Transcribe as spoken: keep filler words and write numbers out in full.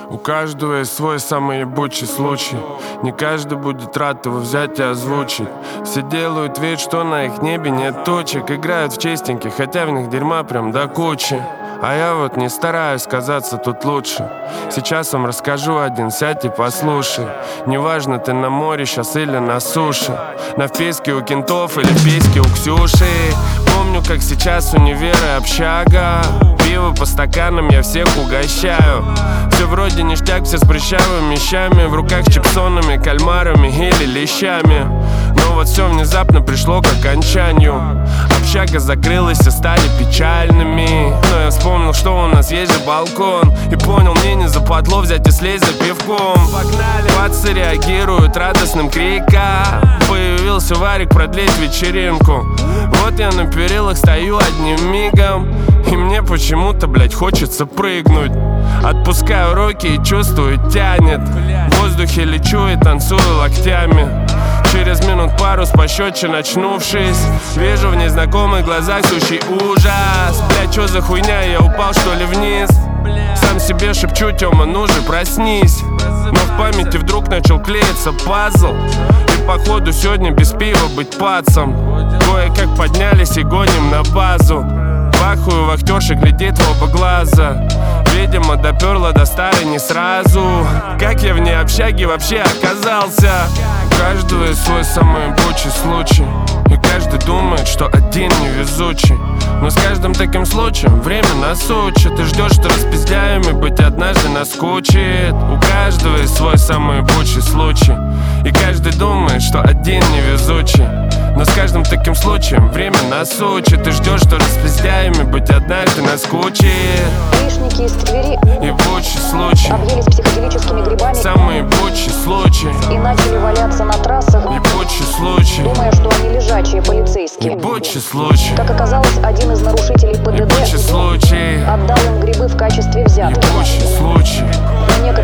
У каждого есть свой самый ебучий случай. Не каждый будет рад его взять и озвучить. Все делают вид, что на их небе нет точек. Играют в чистеньких, хотя в них дерьма прям до кучи. А я вот не стараюсь казаться тут лучше. Сейчас вам расскажу один, сядь и послушай. Неважно, ты на море сейчас или на суше, на вписке у кентов или в письке у Ксюши. Помню, как сейчас универ и общага. Пиво по стаканам я всех угощаю. Все вроде ништяк, все с прыщавыми щами. В руках с чипсонами, кальмарами или лещами. Но вот все внезапно пришло к окончанию. Общага закрылась и стали печальными. Но я вспомнил, что у нас есть же балкон, и понял, мне не западло взять и слезть за пивком. Погнали! Пацы реагируют радостным криком. Появился варик продлить вечеринку. Вот я на перилах стою одним мигом, и мне почему-то, блять, хочется прыгнуть. Отпускаю руки и чувствую, тянет. В воздухе лечу и танцую локтями. Через минут пару с пощечин очнувшись, вижу в незнакомых глазах сущий ужас. Блять, чё за хуйня, я упал что ли вниз? Сам себе шепчу, Тёма, ну же проснись. Но в памяти вдруг начал клеиться пазл, и походу сегодня без пива быть пацом. Кое-как поднялись и гоним на базу. Бахую, вахтерша глядит в оба глаза. Видимо, доперла до старой не сразу. Как я вне общаги вообще оказался? У каждого есть свой самый ебучий случай, и каждый думает, что один невезучий. Но с каждым таким случаем время нас учит. Ты ждешь, что распиздяем, и быть однажды наскучит. У каждого есть свой самый ебучий случай, и каждый думает, что один невезучий. Но с каждым таким случаем время нас учит. Ты ждешь, что распиздяем, и быть однажды наскучит. Гаишники из Твери ебучий случай, объелись психоделическими грибами, самый ебучий случай, и начали валяться на трассах, ебучий случай, думая, что они лежачие полицейские. ебучий случай, Как оказалось, один из нарушителей ПДД ебучий случай, отдал им грибы в качестве взятки. ебучий случай. Но некоторые